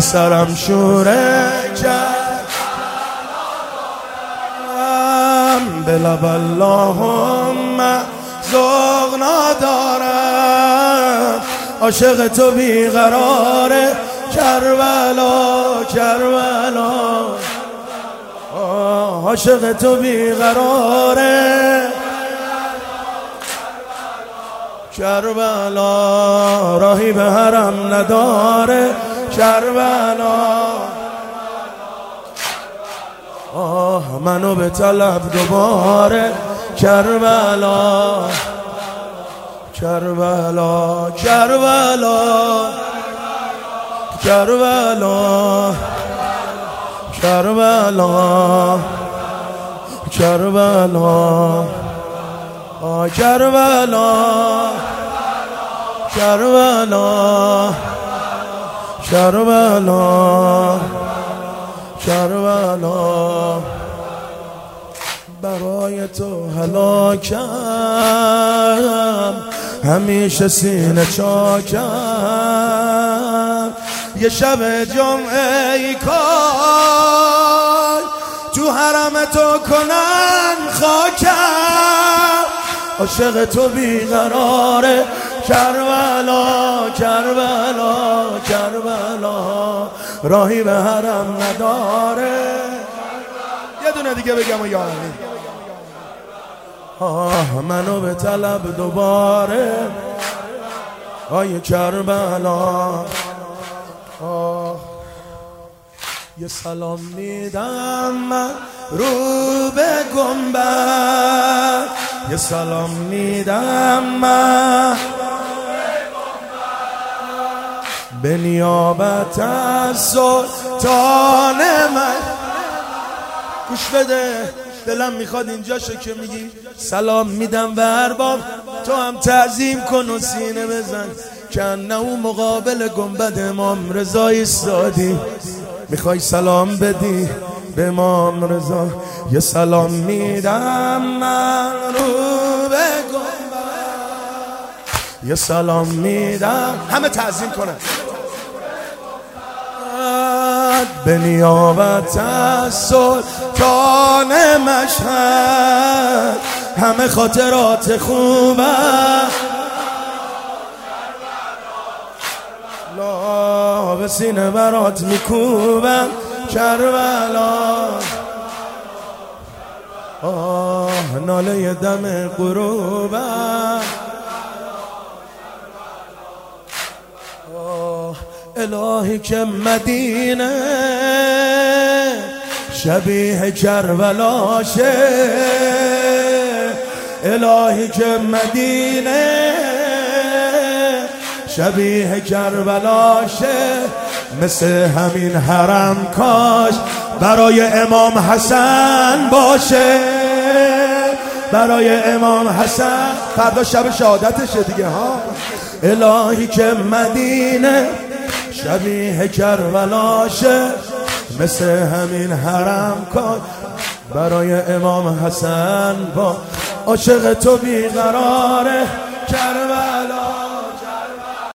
سرم شوره کرد به لب اللهم ذوق ندارم عاشق تو بیقراره کربلا کربلا عاشق تو بیقراره کربلا راهی به حرم نداره کربلا منو به طلب دوباره کربلا کربلا کربلا کربلا کربلا کربلا کربلا کربلا کربلا کربلا برای تو هلاکم همیشه سینه چاکم یه شب جمعه ای کار تو حرم تو کنن خاکم عاشق تو بیقراره کربلا کربلا کربلا راهی به حرم نداره یه دونه دیگه بگم و یا علی منو به طلب دوباره آی کربلا یه سلام میدم من رو به گنبد یه سلام میدم من به نیابت از سلطان من گوش بده دلم میخواد اینجاشو که میگی سلام میدم به ارباب تو هم تعظیم کن و سینه بزن کنه او مقابل گنبد امام رضا ایستادی میخوای سلام بدی به امام رضا یه سلام میدم من رو به گنبد یه سلام میدم همه تعظیم کنن به نیابت از سلطان مشهد همه خاطرات خوبه لا به سینه برات میکوبم کربلا ناله دم غروبه الهی که مدینه شبیه کربلاشه الهی که مدینه شبیه کربلاشه مثل همین حرم کاش برای امام حسن باشه برای امام حسن فردا شب شهادتشه دیگه ها الهی که مدینه شبیه کربلاشه مثل همین حرم کاش برای امام حسن با عاشق تو بیقراره کربلا